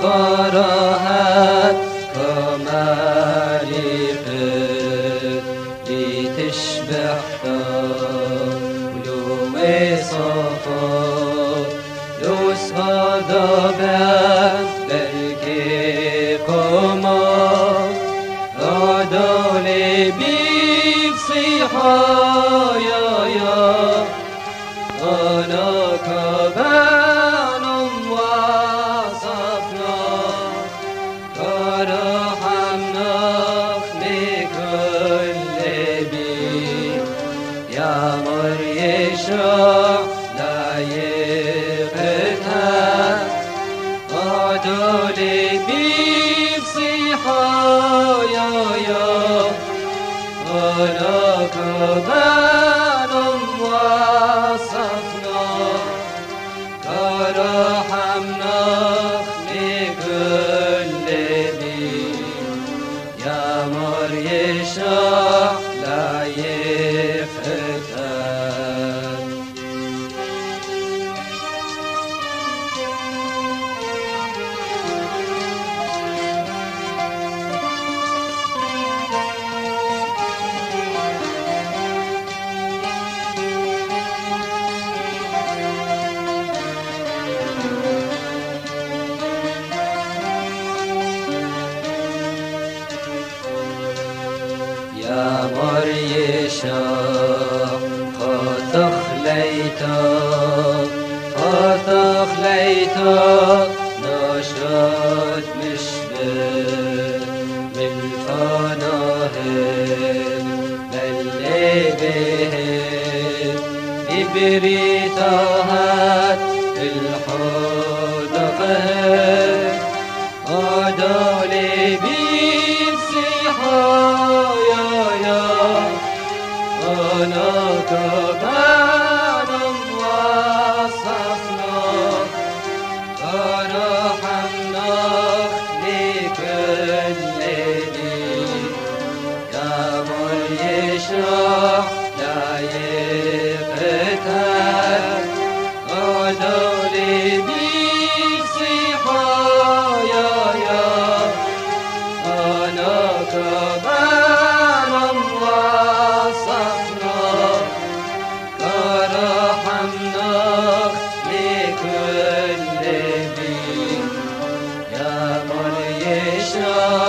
كراهات كمالك لتشبح ولو صفا لو صدبان بلكي قمر أدولي بفصيحة يا أنا كبان وصفنا كرحمنا لكل بي يا مريشا لا يفتها أدولي بفصيحة يا أنا كبان وصفنا كرحمنا لكل بي يا مريشا لا يفتن يا مريشا قد أخليتك نشاط مشبه من فناهم بل به إبريتها الحدقه أدولي بفصيحة أنا كبان وصفنا كرحمنا لكل دي يا مريشا لا يفتن أدولي بفصيحة أنا كبان وصفنا كرحمنا لكل بي يا مريشا